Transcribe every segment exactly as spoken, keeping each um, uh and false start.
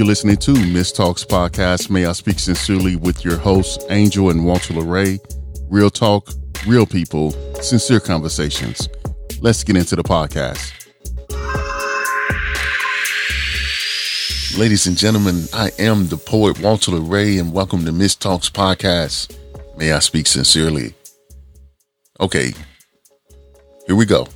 You're listening to Miss Talks Podcast. May I speak sincerely with your hosts, Angel and Walter LeRae. Real talk, real people, sincere conversations. Let's get into the podcast. Ladies and gentlemen, I am the poet Walter LeRae, and welcome to Miss Talks Podcast. May I speak sincerely. Okay, here we go.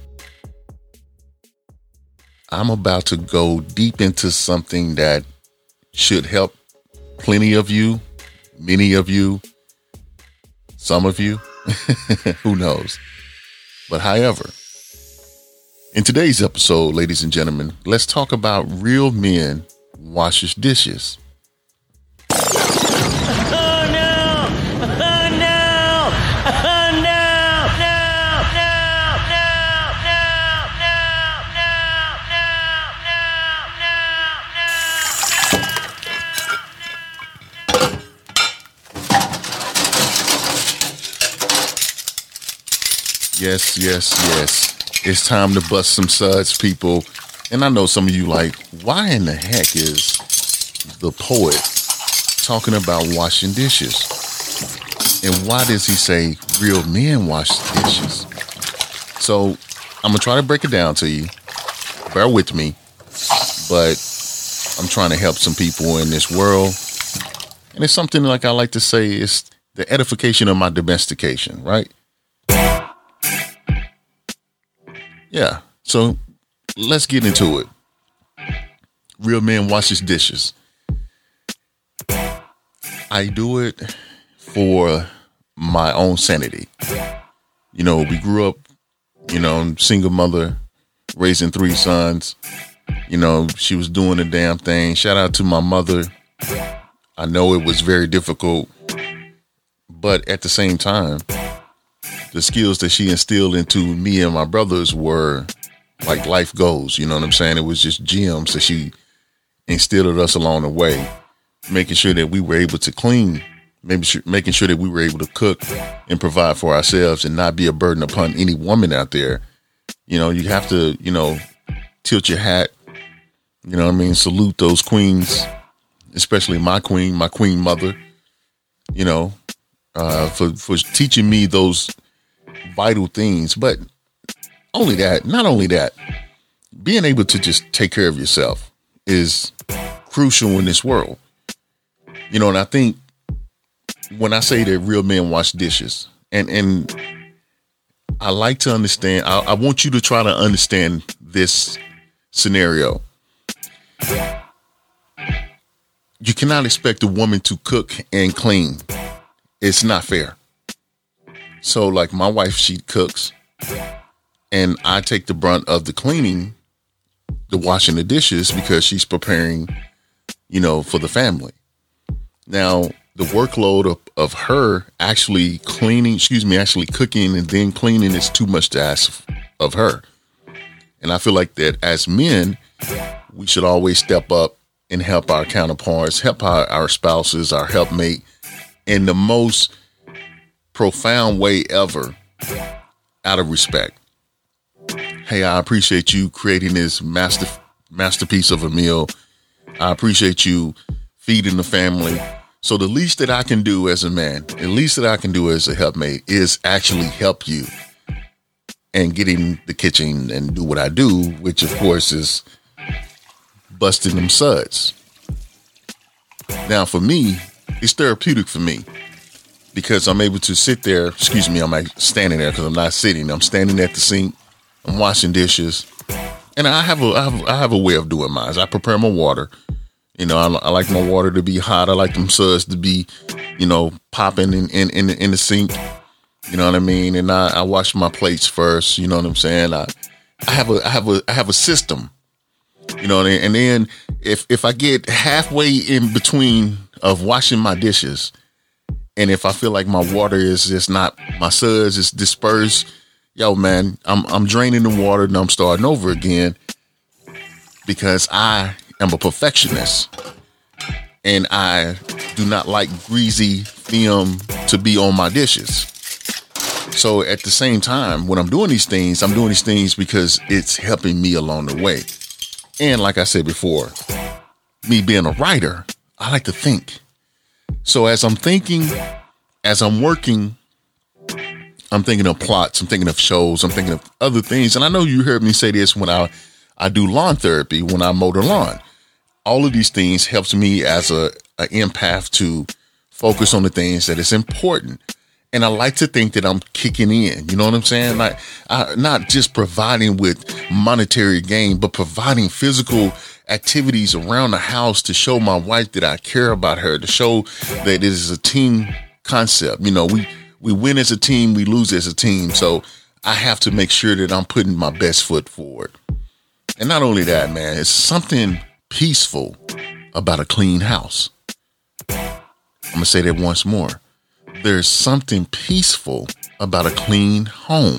I'm about to go deep into something that should help plenty of you, many of you, some of you, who knows. But however, in today's episode, ladies and gentlemen, let's talk about real men washes dishes. Yes, yes, yes. It's time to bust some suds, people. And I know some of you like, why in the heck is the poet talking about washing dishes? And why does he say real men wash dishes? So I'm going to try to break it down to you. Bear with me. But I'm trying to help some people in this world. And it's something like I like to say, it's the edification of my domestication, right? Yeah, so let's get into it. Real men washes dishes. I do it for my own sanity. You know, we grew up, you know, single mother, raising three sons. You know, she was doing the damn thing. Shout out to my mother. I know it was very difficult, but at the same time, the skills that she instilled into me and my brothers were like life goals. You know what I'm saying? It was just gems that she instilled in us along the way, making sure that we were able to clean, maybe sure, making sure that we were able to cook and provide for ourselves and not be a burden upon any woman out there. You know, you have to, you know, tilt your hat, you know what I mean? Salute those queens, especially my queen, my queen mother, you know, uh, for, for teaching me those vital things. But only that, not only that, being able to just take care of yourself is crucial in this world. You know, and I think when I say that real men wash dishes, and, and I like to understand, I, I want you to try to understand this scenario. You cannot expect a woman to cook and clean. It's not fair. So like my wife, she cooks and I take the brunt of the cleaning, the washing the dishes, because she's preparing, you know, for the family. Now, the workload of, of her actually cleaning, excuse me, actually cooking and then cleaning is too much to ask of her. And I feel like that as men, we should always step up and help our counterparts, help our, our spouses, our helpmate in the most profound way ever, out of respect. Hey, I appreciate you creating this master masterpiece of a meal. I appreciate you feeding the family. So the least that I can do as a man, the least that I can do as a helpmate is actually help you and get in the kitchen and do what I do, which of course is busting them suds. Now for me, it's therapeutic for me, because I'm able to sit there, excuse me, I'm like standing there because I'm not sitting. I'm standing at the sink. I'm washing dishes. And I have a, I have, I have a way of doing mine. I prepare my water. You know, I, I like my water to be hot. I like them suds to be, you know, popping in, in, in, in the sink. You know what I mean? And I, I wash my plates first. You know what I'm saying? I, I have a, I have a, I have a system. You know, and then if, if I get halfway in between of washing my dishes, and if I feel like my water is just not, my suds is dispersed, yo, man, I'm I'm draining the water and I'm starting over again, because I am a perfectionist and I do not like greasy film to be on my dishes. So at the same time, when I'm doing these things, I'm doing these things because it's helping me along the way. And like I said before, me being a writer, I like to think. So as I'm thinking, as I'm working, I'm thinking of plots, I'm thinking of shows, I'm thinking of other things. And I know you heard me say this when I, I do lawn therapy, when I mow the lawn. All of these things helps me as a, a empath to focus on the things that is important. And I like to think that I'm kicking in, you know what I'm saying? Like, I, not just providing with monetary gain, but providing physical activities around the house to show my wife that I care about her, to show that it is a team concept. You know, we, we win as a team, we lose as a team. So I have to make sure that I'm putting my best foot forward. And not only that, man, it's something peaceful about a clean house. I'm going to say that once more. There's something peaceful about a clean home.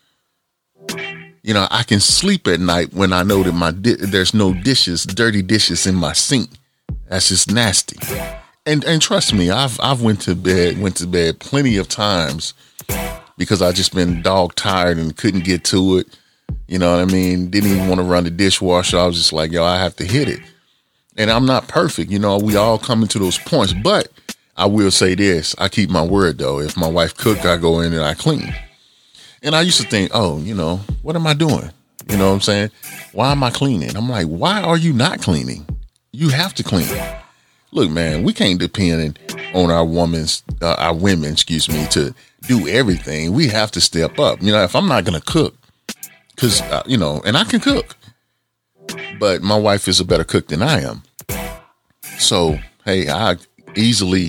You know, I can sleep at night when I know that my di- there's no dishes, dirty dishes in my sink. That's just nasty. And and trust me, I've I've went to bed went to bed plenty of times because I just been dog tired and couldn't get to it. You know what I mean? Didn't even want to run the dishwasher. I was just like, yo, I have to hit it. And I'm not perfect. You know, we all come into those points, but I will say this. I keep my word, though. If my wife cook, I go in and I clean. And I used to think, oh, you know, what am I doing? You know what I'm saying? Why am I cleaning? I'm like, why are you not cleaning? You have to clean. Look, man, we can't depend on our women's, uh, our women, excuse me, to do everything. We have to step up. You know, if I'm not going to cook, because, uh, you know, and I can cook, but my wife is a better cook than I am. So, hey, I easily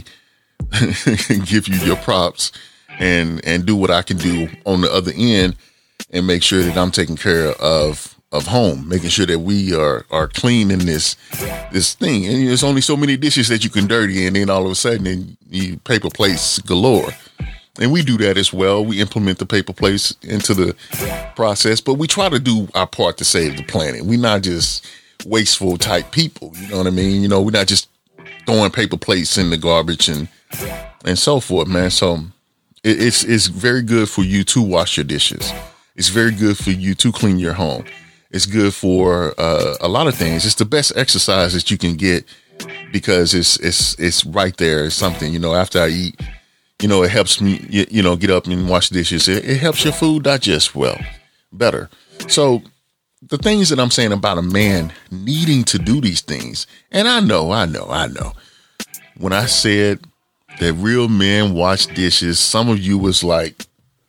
give you your props and and do what I can do on the other end and make sure that I'm taking care of of home, making sure that we are are clean in this this thing. And there's only so many dishes that you can dirty, and then all of a sudden then you paper plates galore. And we do that as well. We implement the paper plates into the process, but we try to do our part to save the planet. We're not just wasteful type people. You know what I mean? You know, we're not just throwing paper plates in the garbage and and so forth, man. So it, it's it's very good for you to wash your dishes. It's very good for you to clean your home. It's good for uh, a lot of things. It's the best exercise that you can get because it's it's it's right there. It's something, you know, after I eat, you know, it helps me, you, you know, get up and wash dishes. It, it helps your food digest well, better. So the things that I'm saying about a man needing to do these things, and I know, I know, I know. When I said that real men wash dishes, some of you was like,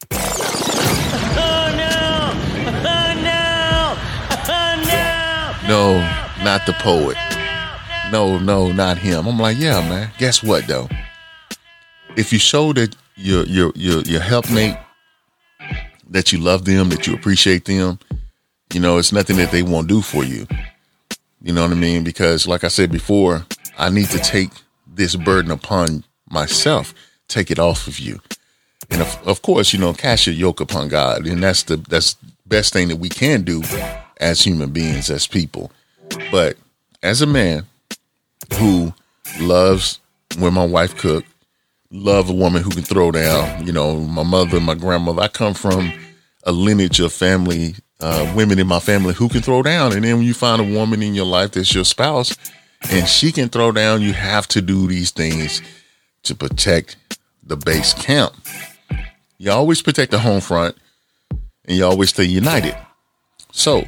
oh no, oh no, oh no. No, not the poet. No, no, not him. I'm like, yeah, man. Guess what, though? If you show that your your your your helpmate, that you love them, that you appreciate them, you know, it's nothing that they won't do for you. You know what I mean? Because like I said before, I need to take this burden upon myself, take it off of you. And of, of course, you know, cast your yoke upon God. And that's the that's the best thing that we can do as human beings, as people. But as a man who loves when my wife cook, love a woman who can throw down, you know, my mother, my grandmother, I come from a lineage of family, uh, women in my family who can throw down. And then when you find a woman in your life that's your spouse and she can throw down, you have to do these things to protect the base camp. You always protect the home front and you always stay united. So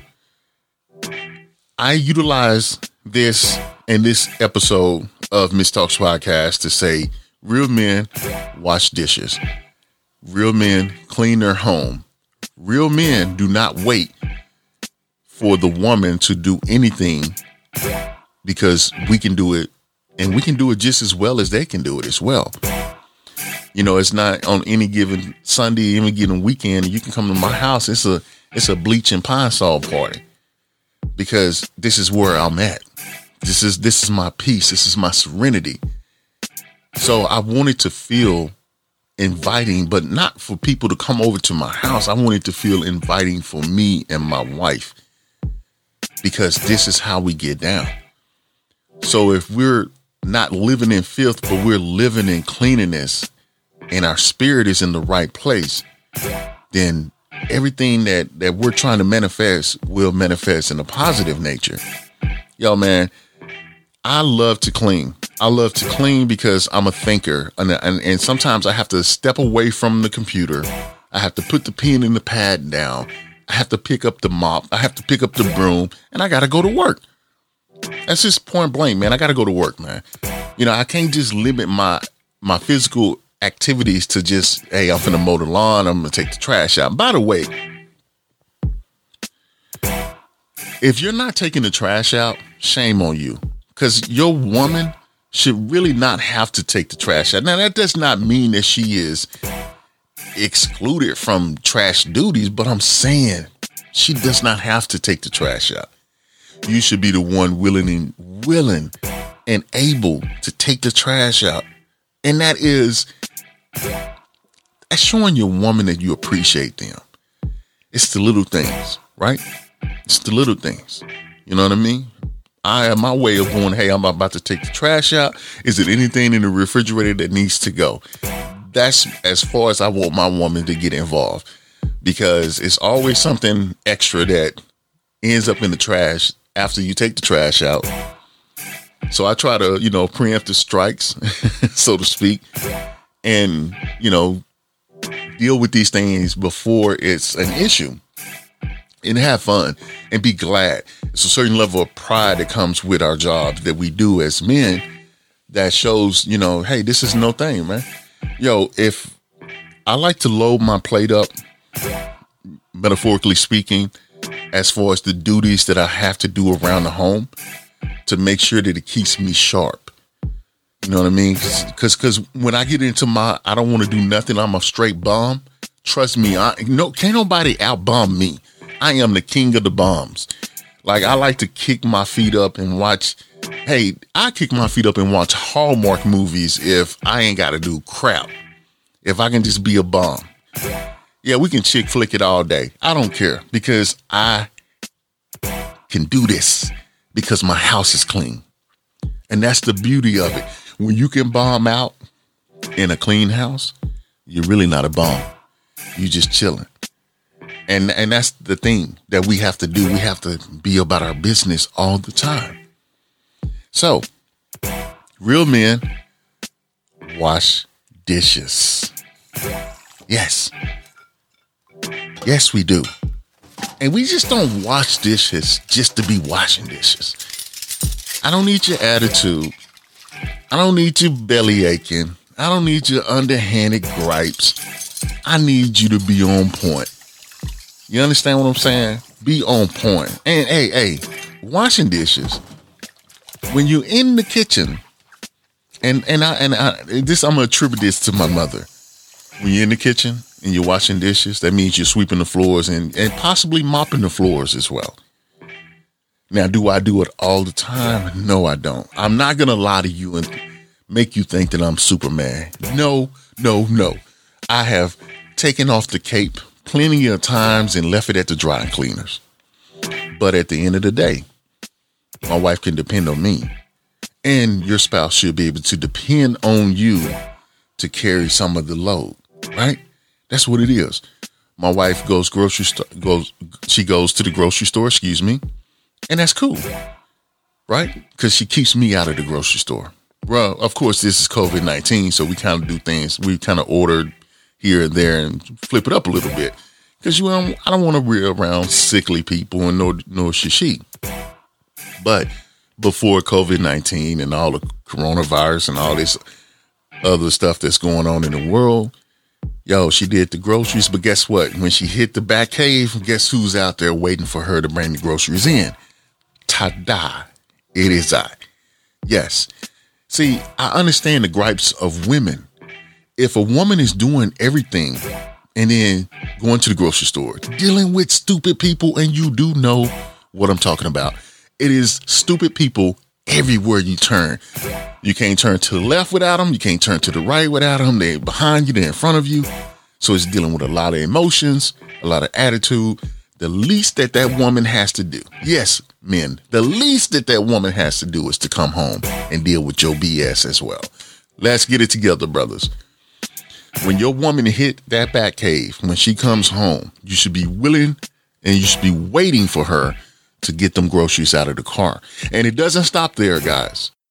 I utilize this in this episode of Miss Talks Podcast to say real men wash dishes. Real men clean their home. Real men do not wait for the woman to do anything because we can do it, and we can do it just as well as they can do it as well. You know, it's not on any given Sunday, any given weekend. You can come to my house. It's a it's a bleach and pine sol party because this is where I'm at. This is this is my peace. This is my serenity. So I wanted to feel inviting, but not for people to come over to my house. I wanted to feel inviting for me and my wife because this is how we get down. So if we're not living in filth, but we're living in cleanliness and our spirit is in the right place, then everything that, that we're trying to manifest will manifest in a positive nature. Yo, man, I love to clean. I love to clean because I'm a thinker, and, and and sometimes I have to step away from the computer. I have to put the pen and the pad down. I have to pick up the mop. I have to pick up the broom, and I got to go to work. That's just point blank, man. I got to go to work, man. You know, I can't just limit my my physical activities to just, hey, I'm finna mow the lawn. I'm gonna take the trash out. By the way, if you're not taking the trash out, shame on you, because your woman should really not have to take the trash out. Now, that does not mean that she is excluded from trash duties, but I'm saying she does not have to take the trash out. You should be the one willing and willing and able to take the trash out. And that is that's showing your woman that you appreciate them. It's the little things, right? It's the little things. You know what I mean? I have my way of going, hey, I'm about to take the trash out. Is it anything in the refrigerator that needs to go? That's as far as I want my woman to get involved, because it's always something extra that ends up in the trash after you take the trash out. So I try to, you know, preempt the strikes, so to speak, and, you know, deal with these things before it's an issue. And have fun and be glad. It's a certain level of pride that comes with our jobs that we do as men that shows, you know, hey, this is no thing, man. Yo, if I like to load my plate up, metaphorically speaking, as far as the duties that I have to do around the home to make sure that it keeps me sharp. You know what I mean? Because because when I get into my, I don't want to do nothing, I'm a straight bomb. Trust me, I no can't nobody out bomb me. I am the king of the bombs. Like, I like to kick my feet up and watch. Hey, I kick my feet up and watch Hallmark movies if I ain't got to do crap. If I can just be a bomb. Yeah, we can chick flick it all day. I don't care, because I can do this because my house is clean. And that's the beauty of it. When you can bomb out in a clean house, you're really not a bomb. You just chilling. And and that's the thing that we have to do. We have to be about our business all the time. So, real men wash dishes. Yes. Yes, we do. And we just don't wash dishes just to be washing dishes. I don't need your attitude. I don't need you belly aching. I don't need your underhanded gripes. I need you to be on point. You understand what I'm saying? Be on point. And hey, hey, washing dishes. When you're in the kitchen, and and I and I this I'm gonna attribute this to my mother. When you're in the kitchen and you're washing dishes, that means you're sweeping the floors and, and possibly mopping the floors as well. Now, do I do it all the time? No, I don't. I'm not gonna lie to you and make you think that I'm Superman. No, no, no. I have taken off the cape plenty of times and left it at the dry cleaners. But at the end of the day, my wife can depend on me, and your spouse should be able to depend on you to carry some of the load, right? That's what it is. My wife goes grocery store, goes, she goes to the grocery store, excuse me, and that's cool, right? Because she keeps me out of the grocery store. Well, of course, this is covid nineteen, so we kind of do things, we kind of ordered here and there and flip it up a little bit, because you know, I don't want to be around sickly people, and nor nor should she. But before covid nineteen and all the coronavirus and all this other stuff that's going on in the world, yo, she did the groceries. But guess what? When she hit the back cave, guess who's out there waiting for her to bring the groceries in? Ta-da! It is I. Yes. See, I understand the gripes of women. If a woman is doing everything and then going to the grocery store, dealing with stupid people, and you do know what I'm talking about. It is stupid people everywhere you turn. You can't turn to the left without them. You can't turn to the right without them. They're behind you. They're in front of you. So it's dealing with a lot of emotions, a lot of attitude. The least that that woman has to do, yes, men, the least that that woman has to do is to come home and deal with your B S as well. Let's get it together, brothers. When your woman hit that back cave, when she comes home, you should be willing and you should be waiting for her to get them groceries out of the car. And it doesn't stop there, guys.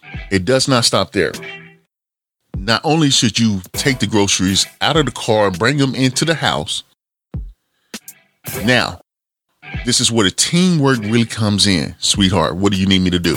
It does not stop there. Not only should you take the groceries out of the car and bring them into the house. Now, this is where the teamwork really comes in, sweetheart. What do you need me to do?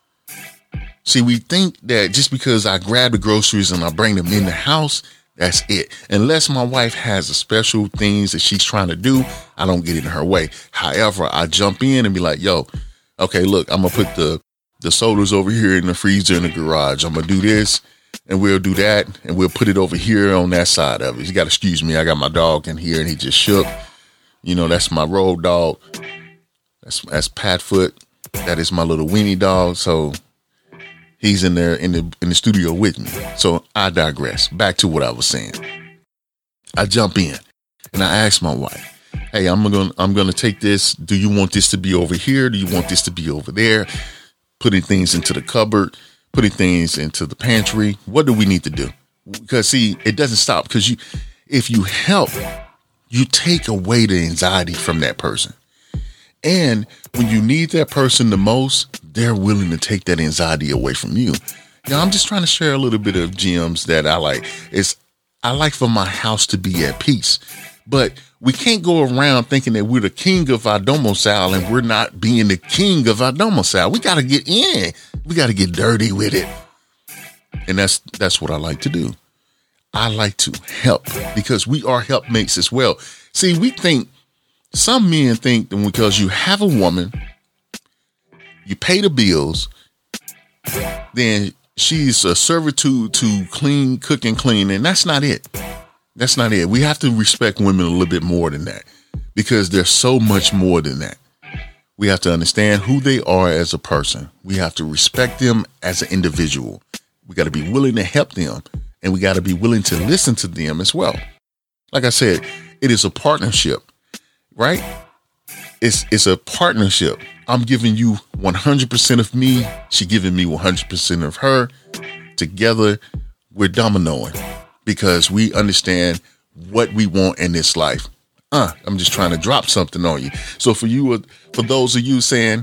See, we think that just because I grab the groceries and I bring them in the house, that's it. Unless my wife has a special things that she's trying to do, I don't get in her way. However, I jump in and be like, yo, okay, look, I'm going to put the, the sodas over here in the freezer in the garage. I'm going to do this and we'll do that. And we'll put it over here on that side of it. You got to excuse me. I got my dog in here and he just shook. You know, that's my road dog. That's, that's Patfoot. That is my little weenie dog. So he's in there in the in the studio with me. So I digress. Back to what I was saying. I jump in and I ask my wife, hey, I'm going I'm going to take this. Do you want this to be over here? Do you want this to be over there? Putting things into the cupboard, putting things into the pantry. What do we need to do? Because see, it doesn't stop because you if you help, you take away the anxiety from that person. And when you need that person the most, they're willing to take that anxiety away from you. You know, I'm just trying to share a little bit of gems that I like. It's I like for my house to be at peace. But we can't go around thinking that we're the king of our domicile and we're not being the king of our domicile. We got to get in. We got to get dirty with it. And that's that's what I like to do. I like to help because we are helpmates as well. See, we think some men think that because you have a woman, you pay the bills, then she's a servitude to clean, cook, and clean. And that's not it. That's not it. We have to respect women a little bit more than that because there's so much more than that. We have to understand who they are as a person. We have to respect them as an individual. We got to be willing to help them and we got to be willing to listen to them as well. Like I said, it is a partnership. Right? It's it's a partnership. I'm giving you one hundred percent of me. She giving me one hundred percent of her. Together, we're dominoing because we understand what we want in this life. Uh, I'm just trying to drop something on you. So for you, for those of you saying,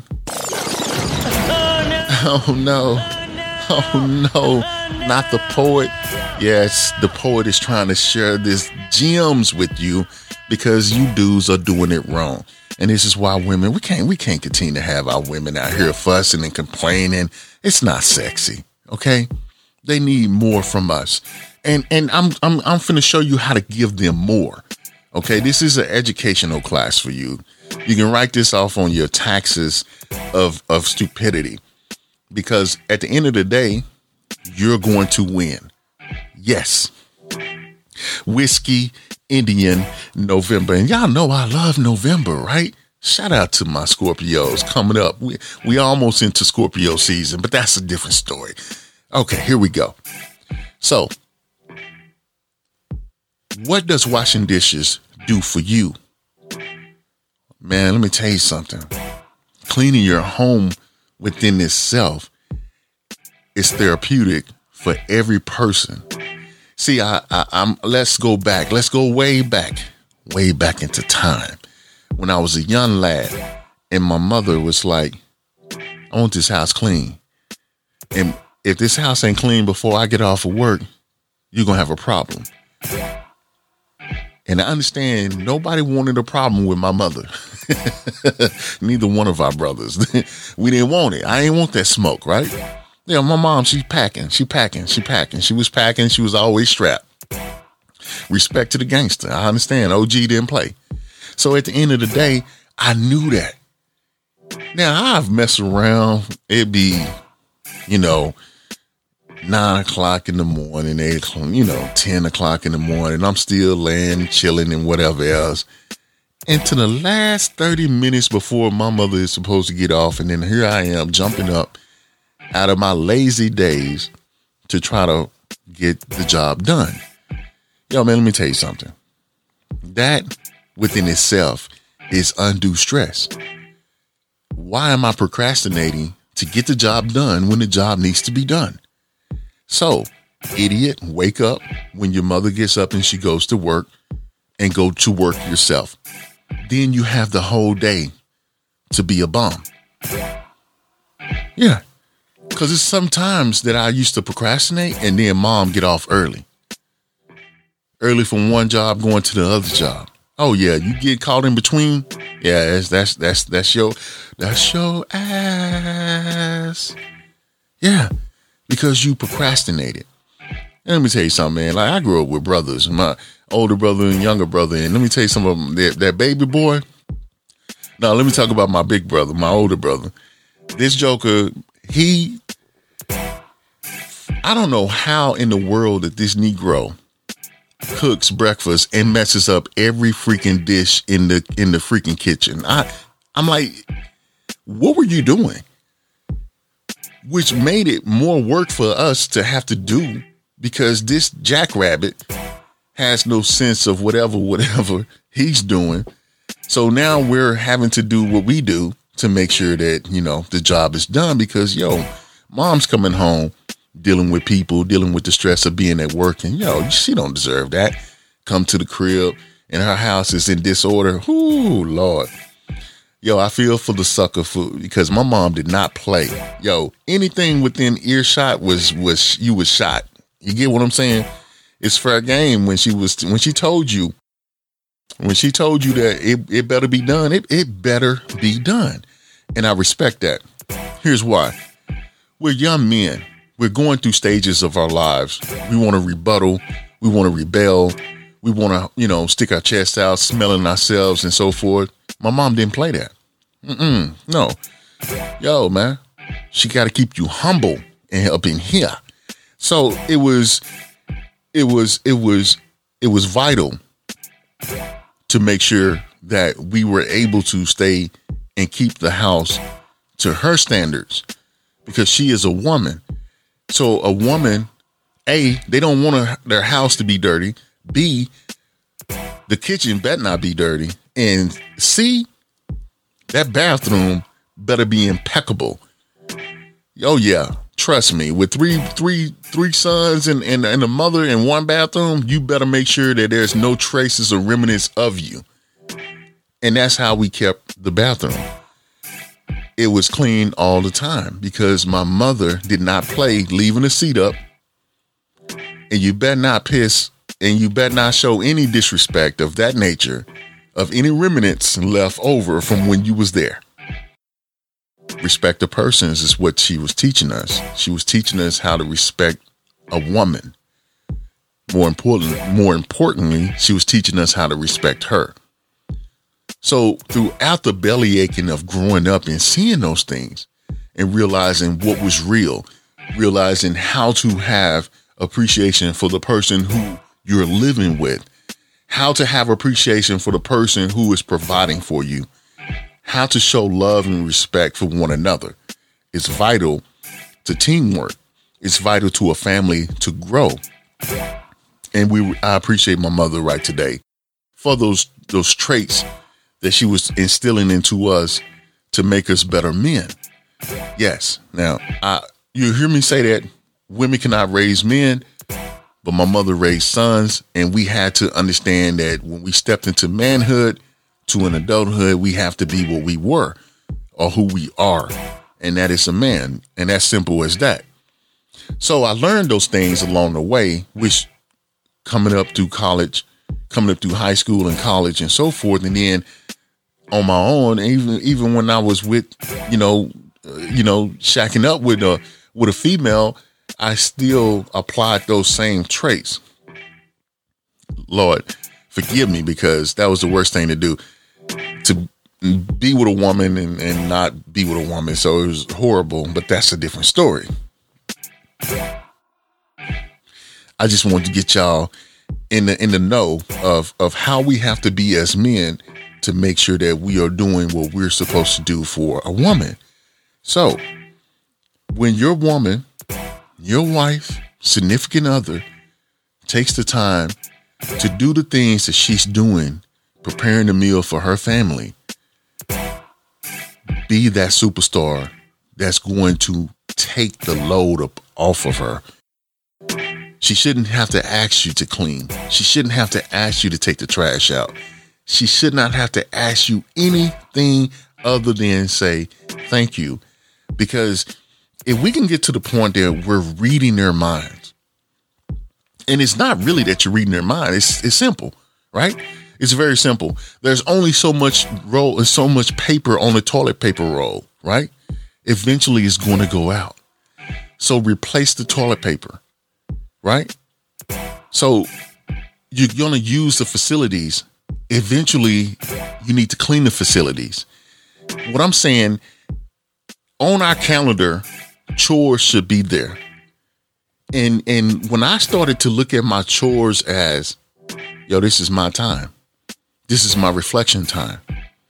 oh no, oh no, not the poet. Yes, the poet is trying to share this gems with you. Because you dudes are doing it wrong. And this is why women, we can't, we can't continue to have our women out here fussing and complaining. It's not sexy. Okay. They need more from us. And, and I'm, I'm, I'm finna show you how to give them more. Okay. This is an educational class for you. You can write this off on your taxes of, of stupidity, because at the end of the day, you're going to win. Yes. Whiskey Indian November. And y'all know I love November, right? Shout out to my Scorpios coming up. We we almost into Scorpio season, but that's a different story. Okay, here we go. So, what does washing dishes do for you? Man, let me tell you something. Cleaning your home within itself is therapeutic for every person. See, I, I, I'm. Let's go back. Let's go way back, way back into time when I was a young lad, and my mother was like, "I want this house clean, and if this house ain't clean before I get off of work, you're gonna have a problem." And I understand nobody wanted a problem with my mother. Neither one of our brothers. We didn't want it. I ain't want that smoke, right? Yeah, my mom, she's packing, she packing, she packing. She was packing, she was always strapped. Respect to the gangster. I understand. O G didn't play. So at the end of the day, I knew that. Now, I've messed around. It'd be, you know, nine o'clock in the morning, eight o'clock, you know, ten o'clock in the morning. I'm still laying, chilling, and whatever else. And to the last thirty minutes before my mother is supposed to get off, and then here I am jumping up out of my lazy days to try to get the job done. Yo, man, let me tell you something. That within itself is undue stress. Why am I procrastinating to get the job done when the job needs to be done? So, idiot, wake up when your mother gets up and she goes to work, and go to work yourself. Then you have the whole day to be a bum. Yeah. Because it's sometimes that I used to procrastinate and then mom get off early. Early from one job going to the other job. Oh yeah, you get caught in between. Yeah, that's that's that's that's your that's your ass. Yeah, because you procrastinated. And let me tell you something, man. Like I grew up with brothers, my older brother and younger brother, and let me tell you some of them. That, that baby boy. Now let me talk about my big brother, my older brother. This joker, he. I don't know how in the world that this Negro cooks breakfast and messes up every freaking dish in the in the freaking kitchen. I I'm like, what were you doing? Which made it more work for us to have to do because this jackrabbit has no sense of whatever whatever he's doing. So now we're having to do what we do to make sure that, you know, the job is done because, yo, mom's coming home dealing with people, dealing with the stress of being at work. And, yo, she don't deserve that. Come to the crib and her house is in disorder. Ooh, Lord. Yo, I feel for the sucker food because my mom did not play. Yo, anything within earshot was, was, you was shot. You get what I'm saying? It's fair game when she was, when she told you, when she told you that it, it better be done, it, it better be done. And I respect that. Here's why. We're young men. We're going through stages of our lives. We want to rebuttal. We want to rebel. We want to, you know, stick our chest out, smelling ourselves and so forth. My mom didn't play that. Mm-mm, no. Yo, man, she got to keep you humble and up in here. So it was, it was, it was, it was vital to make sure that we were able to stay and keep the house to her standards because she is a woman. So a woman, A, they don't want a, their house to be dirty. B, the kitchen better not be dirty. And C, that bathroom better be impeccable. Oh yeah, trust me. With three, three, three sons and, and, and a mother in one bathroom, you better make sure that there's no traces or remnants of you. And that's how we kept the bathroom. It was clean all the time because my mother did not play leaving the seat up. And you better not piss and you better not show any disrespect of that nature, of any remnants left over from when you was there. Respect the persons is what she was teaching us. She was teaching us how to respect a woman. More important, more importantly, she was teaching us how to respect her. So throughout the belly aching of growing up and seeing those things and realizing what was real, realizing how to have appreciation for the person who you're living with, how to have appreciation for the person who is providing for you, how to show love and respect for one another. It's vital to teamwork. It's vital to a family to grow. And we, I appreciate my mother right today for those, those traits that she was instilling into us to make us better men. Yes. Now, I, you hear me say that women cannot raise men, but my mother raised sons, and we had to understand that when we stepped into manhood, to an adulthood, we have to be what we were or who we are, and that is a man, and that's simple as that. So I learned those things along the way, which coming up through college, coming up through high school and college and so forth, and then on my own, even even when I was with, you know, uh, you know, shacking up with a with a female, I still applied those same traits. Lord, forgive me, because that was the worst thing to do, to be with a woman and, and not be with a woman. So it was horrible, but that's a different story. I just wanted to get y'all in the in the know of of how we have to be as men to make sure that we are doing what we're supposed to do for a woman. So when your woman, your wife, significant other takes the time to do the things that she's doing, preparing the meal for her family, be that superstar that's going to take the load up off of her. She shouldn't have to ask you to clean. She shouldn't have to ask you to take the trash out. She should not have to ask you anything other than say thank you. Because if we can get to the point that we're reading their minds, and it's not really that you're reading their mind, it's it's simple, right? It's very simple. There's only so much roll and so much paper on the toilet paper roll, right? Eventually it's going to go out. So replace the toilet paper, right? So you're going to use the facilities. Eventually you need to clean the facilities. What I'm saying, on our calendar, chores should be there. And and when I started to look at my chores as, yo, this is my time. This is my reflection time.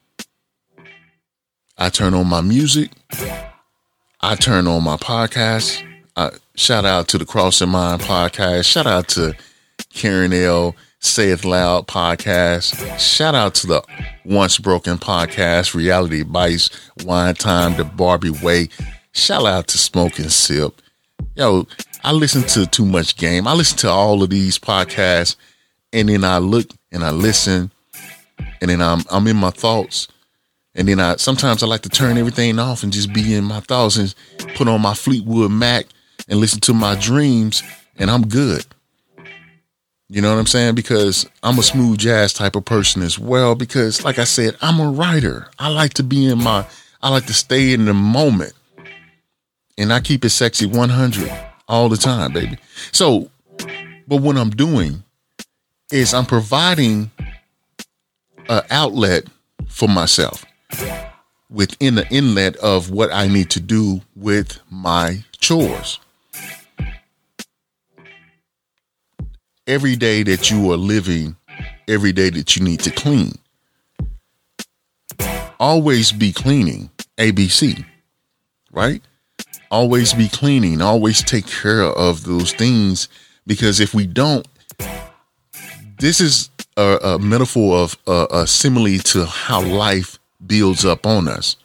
I turn on my music. I turn on my podcast. Uh, shout out to the Crossing Mind podcast. Shout out to Karen L. Say It Loud podcast. Shout out to the Once Broken podcast, Reality Bites, Wine Time, The Barbie Way. Shout out to Smoke and Sip. Yo, I listen to Too Much Game. I listen to all of these podcasts, and then I look and I listen, and then I'm I'm in my thoughts. And then I sometimes I like to turn everything off and just be in my thoughts and put on my Fleetwood Mac and listen to my dreams, and I'm good. You know what I'm saying? Because I'm a smooth jazz type of person as well. Because like I said, I'm a writer. I like to be in my, I like to stay in the moment. And I keep it sexy one hundred all the time, baby. So, but what I'm doing is I'm providing an outlet for myself within the inlet of what I need to do with my chores. Every day that you are living, every day that you need to clean, always be cleaning, A B C, right? Always be cleaning, always take care of those things, because if we don't, this is a, a metaphor of a, a simile to how life builds up on us.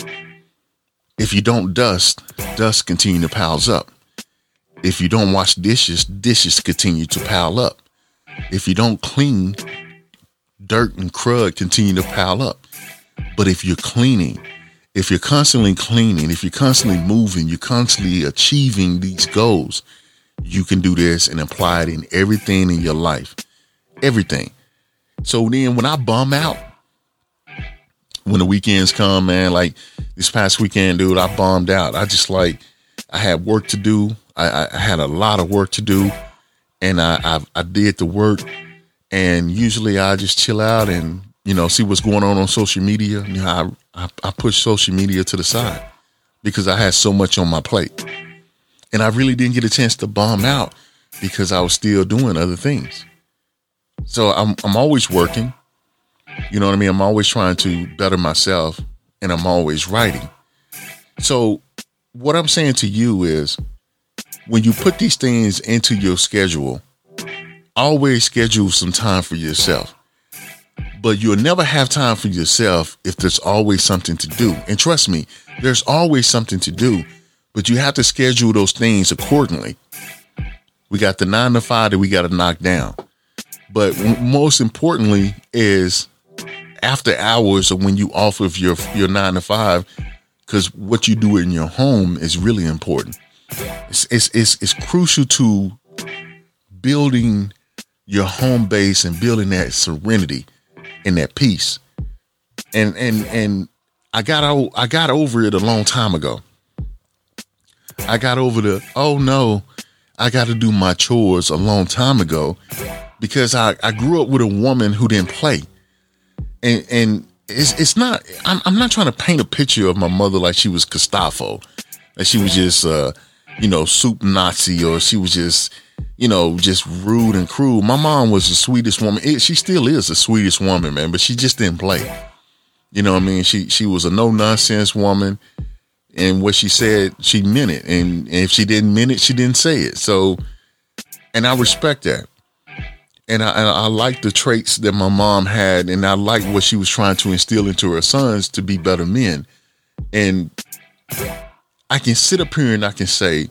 If you don't dust, dust continue to piles up. If you don't wash dishes, dishes continue to pile up. If you don't clean, dirt and crud continue to pile up. But if you're cleaning, if you're constantly cleaning, if you're constantly moving, you're constantly achieving these goals, you can do this and apply it in everything in your life. Everything. So then when I bum out, when the weekends come, man, like this past weekend, dude, I bummed out. I just like, I had work to do. I, I had a lot of work to do, and I, I I did the work, and usually I just chill out and, you know, see what's going on on social media. You know, I, I, I push social media to the side because I had so much on my plate, and I really didn't get a chance to bomb out because I was still doing other things. So I'm I'm always working, you know what I mean? I'm always trying to better myself, and I'm always writing. So what I'm saying to you is, when you put these things into your schedule, always schedule some time for yourself. But you'll never have time for yourself if there's always something to do. And trust me, there's always something to do, but you have to schedule those things accordingly. We got the nine to five that we got to knock down. But most importantly is after hours or when you off of your, your nine to five, because what you do in your home is really important. It's, it's, it's, it's crucial to building your home base and building that serenity and that peace. And, and, and I got, I got over it a long time ago. I got over the, oh no, I got to do my chores a long time ago because I, I grew up with a woman who didn't play. And, and it's, it's not, I'm, I'm not trying to paint a picture of my mother like she was Gestapo, like she was just, uh, you know, soup Nazi, or she was just, you know, just rude and cruel. My mom was the sweetest woman. It, she still is the sweetest woman, man, but she just didn't play. You know what I mean? She, she was a no nonsense woman, and what she said, she meant it. And, and if she didn't mean it, she didn't say it. So, and I respect that. And I, and I like the traits that my mom had, and I like what she was trying to instill into her sons to be better men. And I can sit up here and I can say,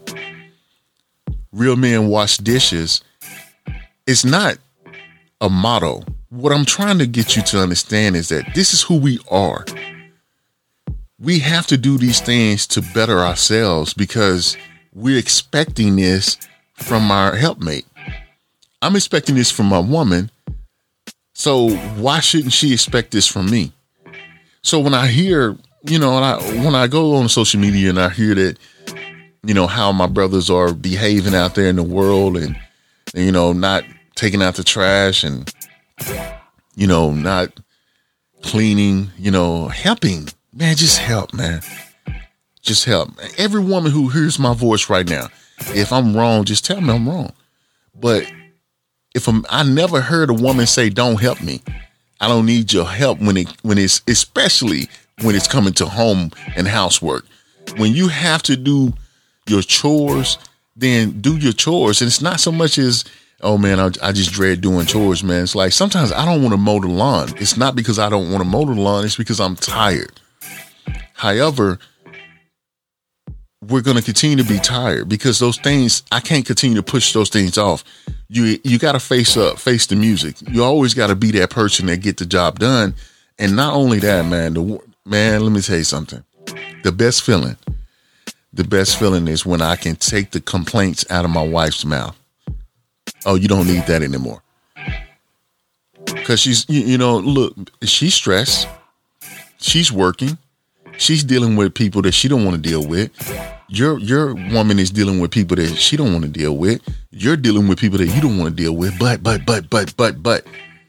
real men wash dishes. It's not a motto. What I'm trying to get you to understand is that this is who we are. we have to do these things to better ourselves because we're expecting this from our helpmate. I'm expecting this from my woman. So why shouldn't she expect this from me? So when I hear, you know, when I, when I go on social media and I hear that, you know, how my brothers are behaving out there in the world and, and, you know, not taking out the trash and, you know, not cleaning, you know, helping, man, just help, man. Just help. Every woman who hears my voice right now, if I'm wrong, just tell me I'm wrong. But if I'm, I never heard a woman say, don't help me. I don't need your help when it, when it's, especially when it's coming to home and housework. When you have to do your chores, then do your chores. And it's not so much as, oh man, I, I just dread doing chores, man. It's like, sometimes I don't want to mow the lawn. It's not because I don't want to mow the lawn. It's because I'm tired. However, we're going to continue to be tired because those things, I can't continue to push those things off. You, you got to face up, face the music. You always got to be that person that get the job done. And not only that, man, the, man, let me tell you something. The best feeling, the best feeling is when I can take the complaints out of my wife's mouth. Oh, you don't need that anymore. Because she's, you, you know, look, she's stressed. She's working. She's dealing with people that she don't want to deal with. Your your woman is dealing with people that she don't want to deal with. You're dealing with people that you don't want to deal with. But, but, but, but, but, but.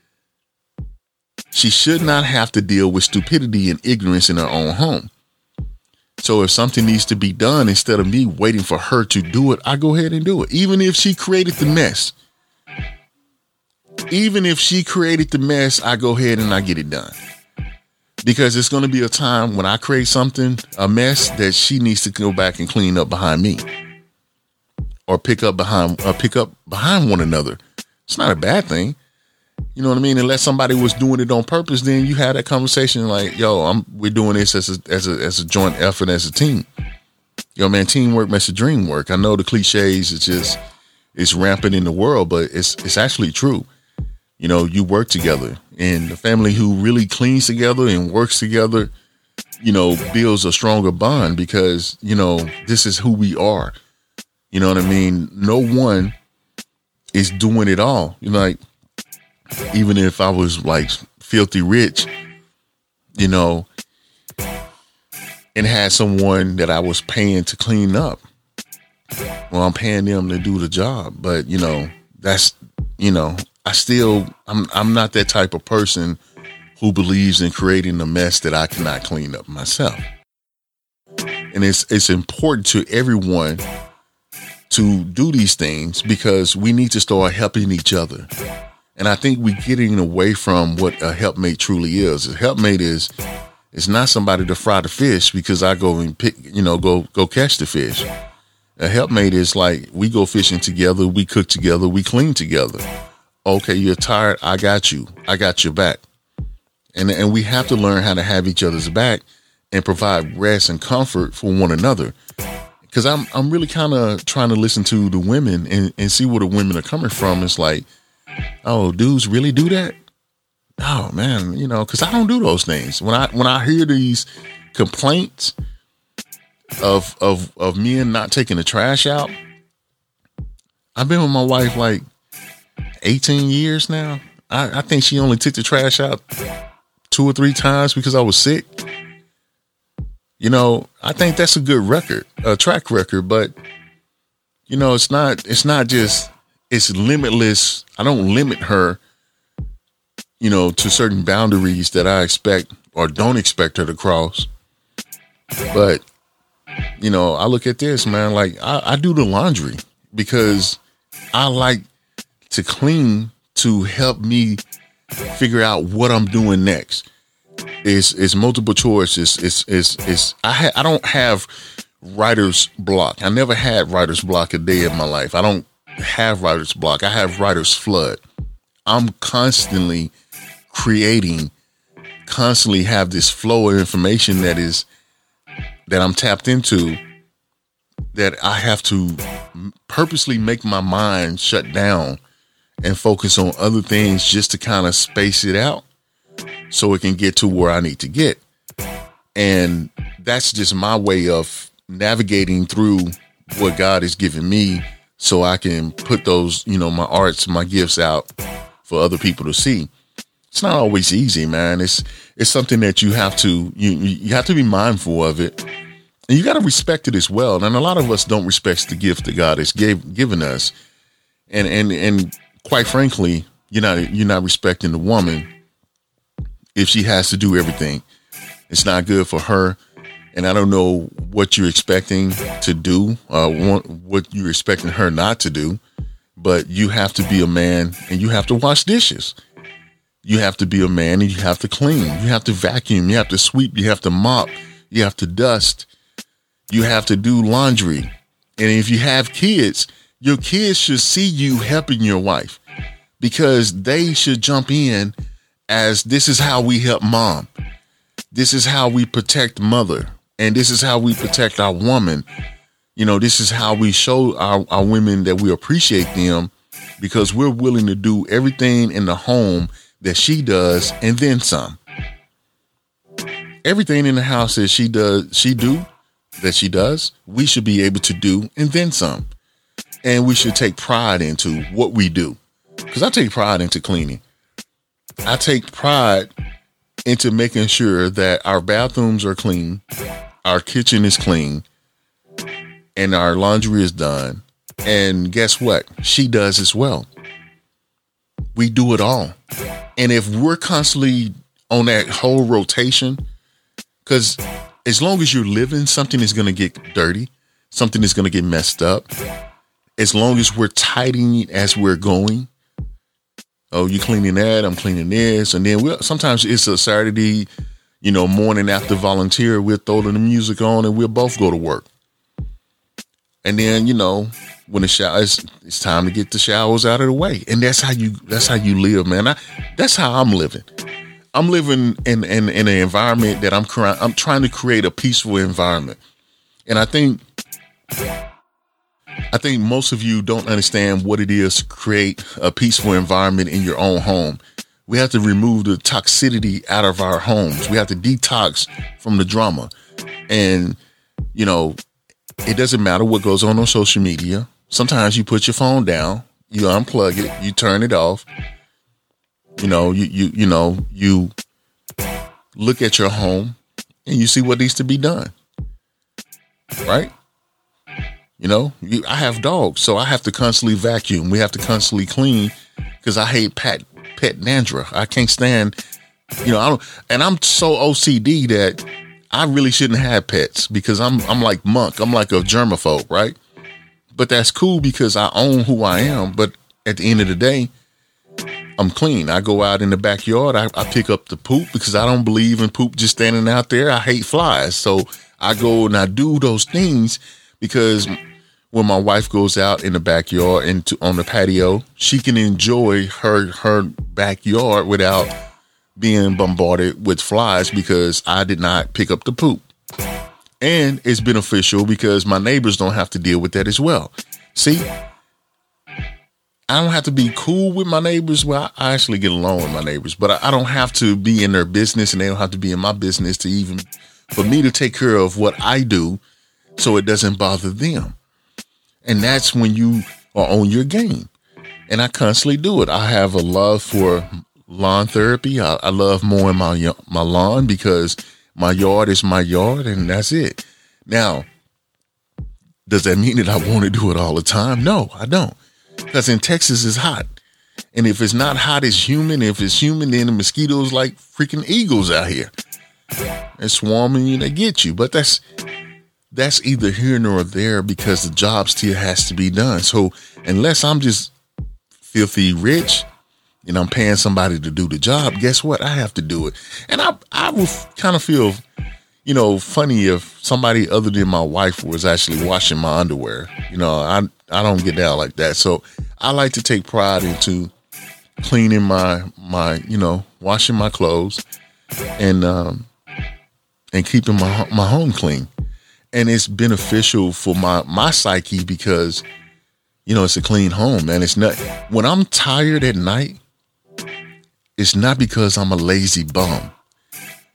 She should not have to deal with stupidity and ignorance in her own home. So if something needs to be done, instead of me waiting for her to do it, I go ahead and do it. Even if she created the mess. Even if she created the mess, I go ahead and I get it done. Because it's going to be a time when I create something, a mess that she needs to go back and clean up behind me. Or pick up behind, or pick up behind one another. It's not a bad thing. You know what I mean? Unless somebody was doing it on purpose, then you had that conversation like, yo, I'm we're doing this as a as a as a joint effort as a team. Yo, man, teamwork makes the dream work. I know the cliches is just it's rampant in the world, but it's it's actually true. You know, you work together, and the family who really cleans together and works together, you know, builds a stronger bond because, you know, this is who we are. You know what I mean? No one is doing it all. You know, like, even if I was like filthy rich, you know, and had someone that I was paying to clean up, well, I'm paying them to do the job. But, you know, that's, you know, I still, I'm, I'm not that type of person who believes in creating a mess that I cannot clean up myself. And it's, it's important to everyone to do these things because we need to start helping each other. And I think we're getting away from what a helpmate truly is. A helpmate is, is not somebody to fry the fish because I go and pick, you know, go, go catch the fish. A helpmate is like, we go fishing together, we cook together, we clean together. Okay, you're tired. I got you. I got your back. And and we have to learn how to have each other's back and provide rest and comfort for one another. Because I'm I'm really kind of trying to listen to the women and, and see where the women are coming from. It's like, oh, dudes really do that? Oh, man, you know, because I don't do those things. When I when I hear these complaints of of of men not taking the trash out, I've been with my wife like eighteen years now. I, I think she only took the trash out two or three times because I was sick. You know, I think that's a good record, a track record, but you know, it's not, it's not just, it's limitless. I don't limit her, you know, to certain boundaries that I expect or don't expect her to cross. But, you know, I look at this, man, like I, I do the laundry because I like to clean to help me figure out what I'm doing next. It's, it's multiple choice. It's, it's, it's, it's I ha- I don't have writer's block. I never had writer's block a day in my life. I don't have writer's block. I have writer's flood. I'm constantly creating, constantly have this flow of information that is, that I'm tapped into, that I have to purposely make my mind shut down and focus on other things just to kind of space it out so it can get to where I need to get. And that's just my way of navigating through what God has given me so I can put those, you know, my arts, my gifts out for other people to see. It's not always easy, man. It's it's something that you have to you you have to be mindful of it, and you got to respect it as well. And a lot of us don't respect the gift that God has gave, given us, and and and quite frankly, you're not you're not respecting the woman if she has to do everything. It's not good for her. And I don't know what you're expecting to do, uh, what you're expecting her not to do, but you have to be a man and you have to wash dishes. You have to be a man and you have to clean. You have to vacuum. You have to sweep. You have to mop. You have to dust. You have to do laundry. And if you have kids, your kids should see you helping your wife because they should jump in as this is how we help mom. This is how we protect mother. And this is how we protect our woman. You know, this is how we show our, our women that we appreciate them because we're willing to do everything in the home that she does and then some. Everything in the house that she does, she do, that she does, we should be able to do and then some. And we should take pride into what we do. Because I take pride into cleaning. I take pride into making sure that our bathrooms are clean, our kitchen is clean, and our laundry is done. And guess what? She does as well. We do it all. And if we're constantly on that whole rotation, because as long as you're living, something is going to get dirty. Something is going to get messed up. As long as we're tidying as we're going. Oh, you cleaning that, I'm cleaning this. And then we'll, sometimes it's a Saturday, you know, morning after volunteer, we'll throw the music on and we'll both go to work. And then, you know, when the shower, it's, it's time to get the showers out of the way. And that's how you, that's how you live, man. I, that's how I'm living. I'm living in, in, in an environment that I'm, cr- I'm trying to create a peaceful environment. And I think, I think most of you don't understand what it is to create a peaceful environment in your own home. We have to remove the toxicity out of our homes. We have to detox from the drama. And, you know, it doesn't matter what goes on on social media. Sometimes you put your phone down, you unplug it, you turn it off. You know, you, you, you know, you look at your home and you see what needs to be done. Right? You know, you, I have dogs, so I have to constantly vacuum. We have to constantly clean because I hate pet, pet dandruff. I can't stand, you know, I don't, and I'm so O C D that I really shouldn't have pets because I'm I'm like Monk. I'm like a germaphobe, right? But that's cool because I own who I am. But at the end of the day, I'm clean. I go out in the backyard. I, I pick up the poop because I don't believe in poop just standing out there. I hate flies. So I go and I do those things because when my wife goes out in the backyard and to, on the patio, she can enjoy her her backyard without being bombarded with flies because I did not pick up the poop. And it's beneficial because my neighbors don't have to deal with that as well. See, I don't have to be cool with my neighbors. Well, I actually get along with my neighbors, but I, I don't have to be in their business and they don't have to be in my business to even, for me to take care of what I do so it doesn't bother them. And that's when you are on your game. And I constantly do it. I have a love for lawn therapy. I, I love mowing my my lawn because my yard is my yard and that's it. Now, does that mean that I want to do it all the time? No, I don't. Because in Texas it's hot. And if it's not hot, it's humid. If it's humid, then the mosquitoes like freaking eagles out here. They're swarming you, they get you. But that's that's either here nor there because the job still has to be done. So unless I'm just filthy rich and I'm paying somebody to do the job, guess what? I have to do it. And I I would kind of feel, you know, funny if somebody other than my wife was actually washing my underwear. You know, I I don't get down like that. So I like to take pride into cleaning my my, you know, washing my clothes and um and keeping my my home clean. And it's beneficial for my, my psyche because, you know, it's a clean home, man. It's not, when I'm tired at night, it's not because I'm a lazy bum.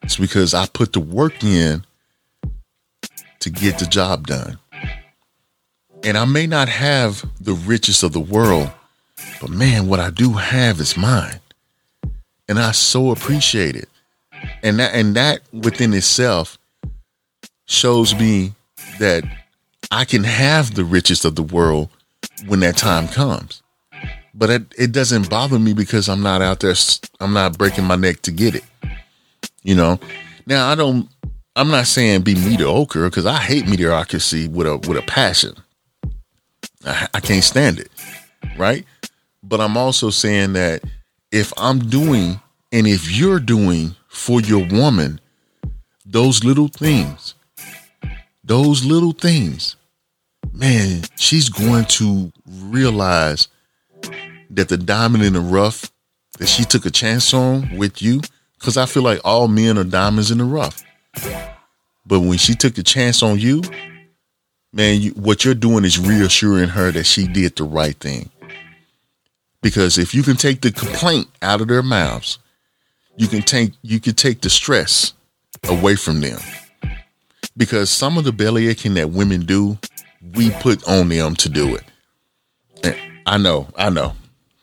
It's because I put the work in to get the job done. And I may not have the richest of the world, but man, what I do have is mine. And I so appreciate it. And that, and that within itself shows me that I can have the richest of the world when that time comes. But it, it doesn't bother me because I'm not out there. I'm not breaking my neck to get it. You know, now I don't, I'm not saying be mediocre, because I hate mediocrity with a, with a passion. I, I can't stand it. Right. But I'm also saying that if I'm doing, and if you're doing for your woman, those little things, those little things, man, she's going to realize that the diamond in the rough that she took a chance on with you, because I feel like all men are diamonds in the rough. But when she took the chance on you, man, you, what you're doing is reassuring her that she did the right thing. Because if you can take the complaint out of their mouths, you can take you can take the stress away from them. Because some of the belly aching that women do, we put on them to do it. And I know, I know.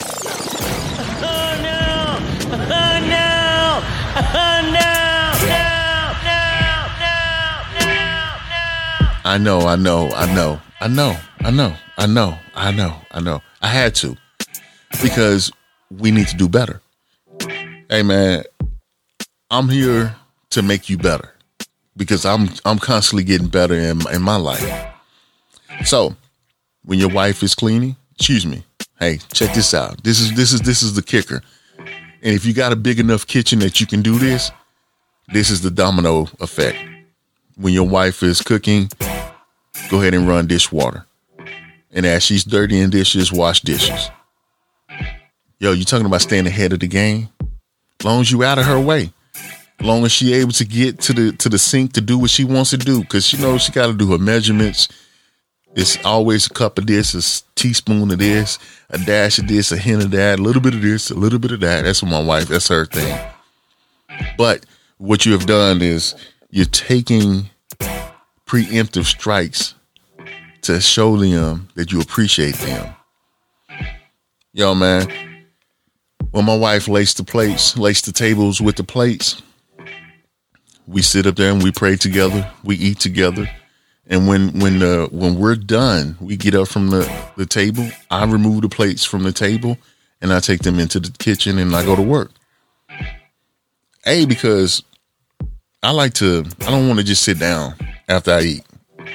Oh no! Oh no! Oh no! No! No! No! No! No! I know, I know, I know, I know, I know, I know, I know, I know. I had to. Because we need to do better. Hey man, I'm here to make you better. Because I'm I'm constantly getting better in, in my life. So, when your wife is cleaning, excuse me, hey, check this out. This is this is this is the kicker. And if you got a big enough kitchen that you can do this, this is the domino effect. When your wife is cooking, go ahead and run dishwater. And as she's dirtying dishes, wash dishes. Yo, you talking about staying ahead of the game? As long as you out of her way. As long as she able to get to the to the sink to do what she wants to do. Because she knows she got to do her measurements. It's always a cup of this, a teaspoon of this, a dash of this, a hint of that, a little bit of this, a little bit of that. That's what my wife, that's her thing. But what you have done is you're taking preemptive strikes to show them that you appreciate them. Yo, man, when my wife laced the plates, laced the tables with the plates, we sit up there and we pray together. We eat together. And when when uh, when we're done, we get up from the, the table. I remove the plates from the table and I take them into the kitchen and I go to work. A, because I like to, I don't want to just sit down after I eat.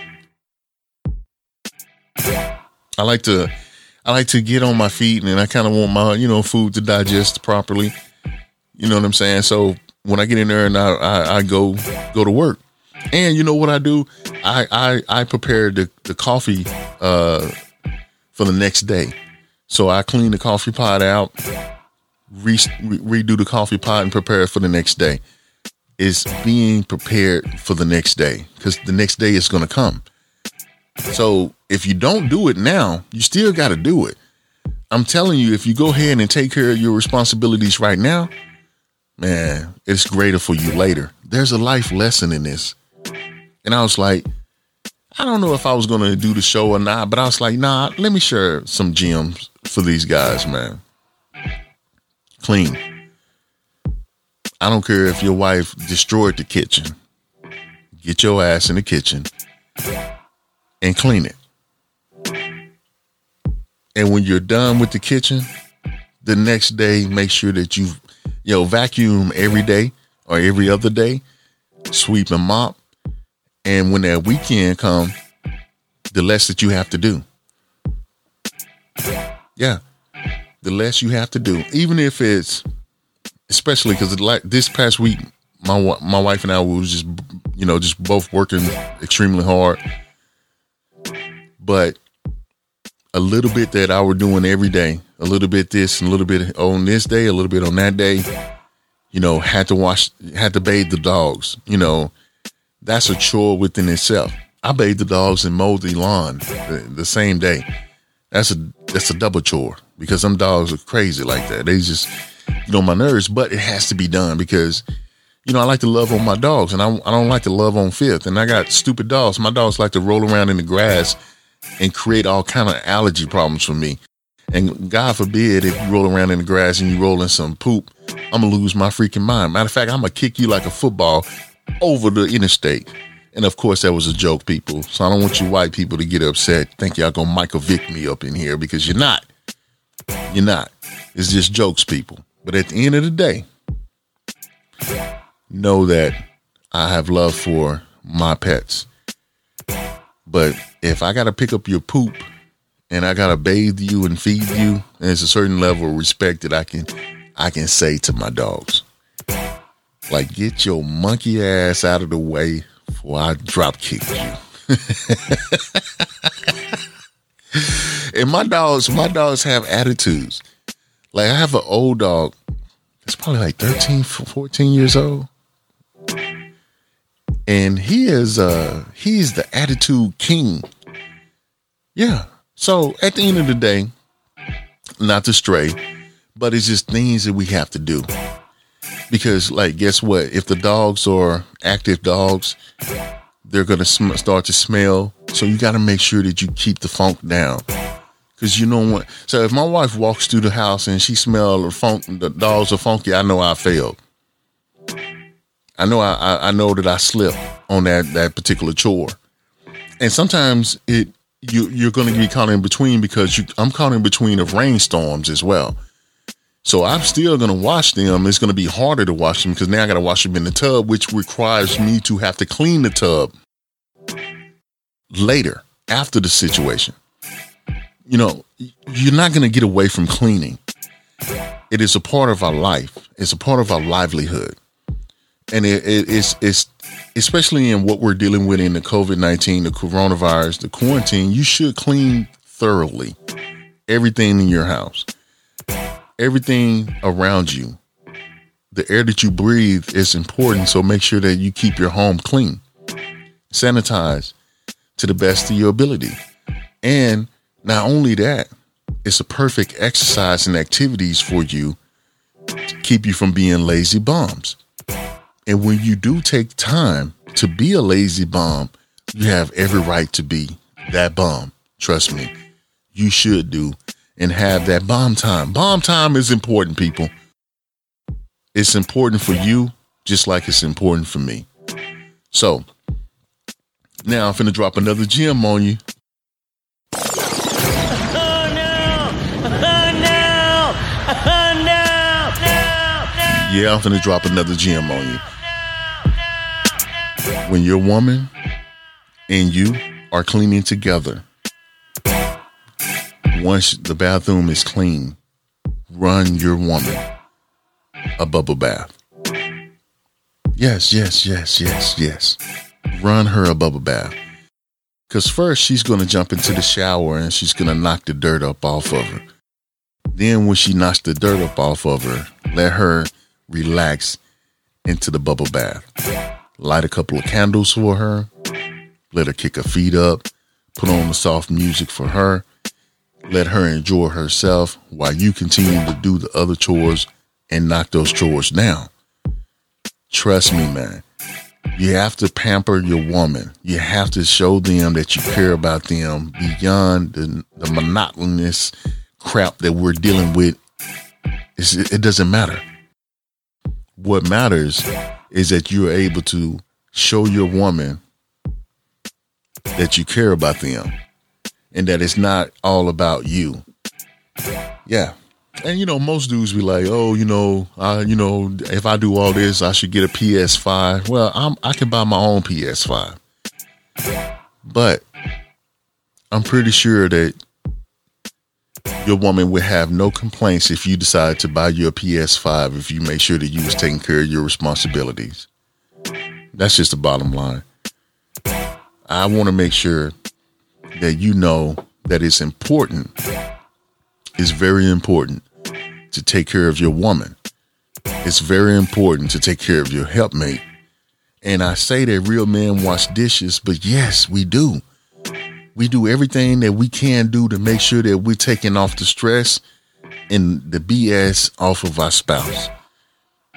I like to, I like to get on my feet and I kind of want my, you know, food to digest properly. You know what I'm saying? So when I get in there and I, I, I go, go to work. And you know what I do? I I, I prepare the, the coffee uh, for the next day. So I clean the coffee pot out, re, re, redo the coffee pot and prepare it for the next day. It's being prepared for the next day because the next day is going to come. So if you don't do it now, you still got to do it. I'm telling you, if you go ahead and take care of your responsibilities right now, man, it's greater for you later. There's a life lesson in this. And I was like, I don't know if I was going to do the show or not, but I was like, nah, let me share some gems for these guys, man. Clean. I don't care if your wife destroyed the kitchen. Get your ass in the kitchen and clean it. And when you're done with the kitchen, the next day, make sure that you, yo, vacuum every day or every other day, sweep and mop. And when that weekend come, the less that you have to do. Yeah. The less you have to do. Even if it's, especially because like this past week, my my wife and I was just, you know, just both working extremely hard. But a little bit that I were doing every day, a little bit this and a little bit on this day, a little bit on that day, you know, had to wash, had to bathe the dogs, you know. That's a chore within itself. I bathed the dogs and mowed the lawn the, the same day. That's a that's a double chore because some dogs are crazy like that. They just get on my nerves, but it has to be done because You know, I like to love on my dogs, and I, I don't like to love on Fifth. And I got stupid dogs. My dogs like to roll around in the grass and create all kind of allergy problems for me. And God forbid if you roll around in the grass and you roll in some poop, I'm going to lose my freaking mind. Matter of fact, I'm going to kick you like a football over the interstate. And of course, that was a joke, people. So I don't want you white people to get upset. Think y'all going to Michael Vick me up in here, because you're not. You're not. It's just jokes, people. But at the end of the day, know that I have love for my pets. But if I got to pick up your poop and I got to bathe you and feed you, and there's a certain level of respect that I can I can say to my dogs. Like, get your monkey ass out of the way before I drop kick you. And my dogs, my dogs have attitudes. Like, I have an old dog. It's probably like thirteen, fourteen years old. And he is, uh, he's the attitude king. Yeah. So at the end of the day, not to stray, but it's just things that we have to do. Because, like, guess what? If the dogs are active dogs, they're going to sm- start to smell. So you got to make sure that you keep the funk down. Because you know what? So if my wife walks through the house and she smells the funk, the dogs are funky, I know I failed. I know I, I, I know that I slipped on that, that particular chore. And sometimes it you, you're going to be caught in between, because you, I'm caught in between of rainstorms as well. So I'm still going to wash them. It's going to be harder to wash them because now I got to wash them in the tub, which requires me to have to clean the tub later after the situation. You know, you're not going to get away from cleaning. It is a part of our life. It's a part of our livelihood. And it, it, it's, it's, especially in what we're dealing with in the COVID nineteen, the coronavirus, the quarantine, you should clean thoroughly everything in your house. Everything around you, the air that you breathe is important. So make sure that you keep your home clean, sanitize to the best of your ability. And not only that, it's a perfect exercise and activities for you to keep you from being lazy bums. And when you do take time to be a lazy bum, you have every right to be that bum. Trust me, you should do. And have that bomb time. Bomb time is important, people. It's important for you, just like it's important for me. So, now I'm finna drop another gem on you. Oh no! Oh no! Oh no! No! No! Yeah, I'm finna drop another gem on you. When your woman and you are cleaning together, once the bathroom is clean, run your woman a bubble bath. Yes, yes, yes, yes, yes. Run her a bubble bath. Because first she's going to jump into the shower and she's going to knock the dirt up off of her. Then when she knocks the dirt up off of her, let her relax into the bubble bath. Light a couple of candles for her. Let her kick her feet up. Put on the soft music for her. Let her enjoy herself while you continue to do the other chores and knock those chores down. Trust me, man. You have to pamper your woman. You have to show them that you care about them beyond the, the monotonous crap that we're dealing with. It's, it doesn't matter. What matters is that you're able to show your woman that you care about them. And that it's not all about you. Yeah. And, you know, most dudes be like, oh, you know, I, you know, if I do all this, I should get a P S five. Well, I'm, I can buy my own P S five. But I'm pretty sure that your woman would have no complaints if you decide to buy you a P S five if you make sure that you was taking care of your responsibilities. That's just the bottom line. I want to make sure that you know that it's important. It's very important to take care of your woman. It's very important to take care of your helpmate. And I say that real men wash dishes, but yes, we do. We do everything that we can do to make sure that we're taking off the stress and the B S off of our spouse.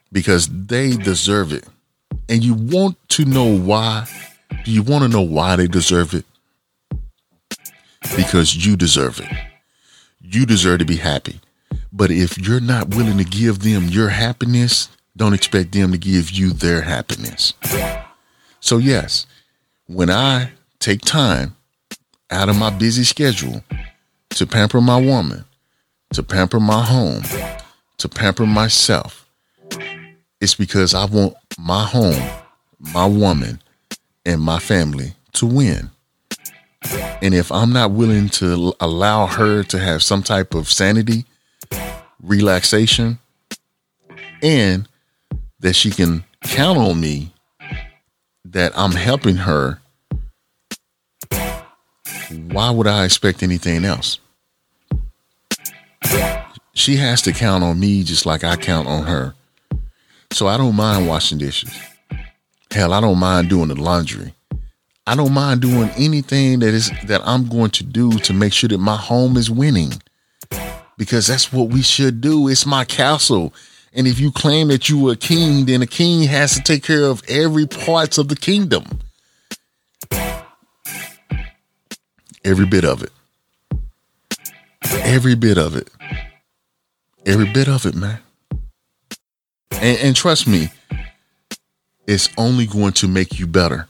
because they deserve it. And you want to know why? Do you want to know why they deserve it? Because you deserve it. You deserve to be happy. But if you're not willing to give them your happiness, don't expect them to give you their happiness. So yes, when I take time out of my busy schedule to pamper my woman, to pamper my home, to pamper myself, it's because I want my home, my woman, and my family to win. And if I'm not willing to allow her to have some type of sanity, relaxation, and that she can count on me, that I'm helping her, why would I expect anything else? She has to count on me just like I count on her. So I don't mind washing dishes. Hell, I don't mind doing the laundry. I don't mind doing anything that is that I'm going to do to make sure that my home is winning. Because that's what we should do. It's my castle. And if you claim that you are a king, then a king has to take care of every parts of the kingdom. Every bit of it. Every bit of it. Every bit of it, man. And, and trust me, it's only going to make you better.